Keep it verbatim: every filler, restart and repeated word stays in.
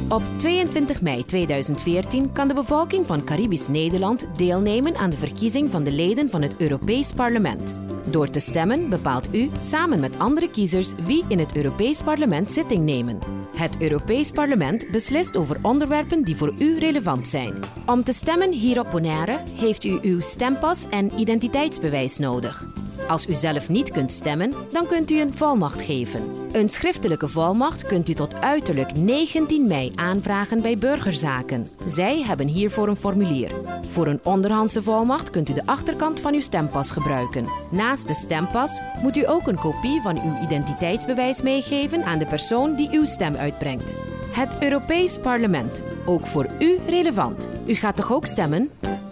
Op tweeëntwintig mei tweeduizend veertien kan de bevolking van Caribisch Nederland deelnemen aan de verkiezing van de leden van het Europees Parlement. Door te stemmen bepaalt u samen met andere kiezers wie in het Europees Parlement zitting nemen. Het Europees Parlement beslist over onderwerpen die voor u relevant zijn. Om te stemmen hier op Bonaire heeft u uw stempas en identiteitsbewijs nodig. Als u zelf niet kunt stemmen, dan kunt u een volmacht geven. Een schriftelijke volmacht kunt u tot uiterlijk negentien mei aanvragen bij Burgerzaken. Zij hebben hiervoor een formulier. Voor een onderhandse volmacht kunt u de achterkant van uw stempas gebruiken. Naast de stempas moet u ook een kopie van uw identiteitsbewijs meegeven aan de persoon die uw stem uitbrengt. Het Europees Parlement. Ook voor u relevant. U gaat toch ook stemmen?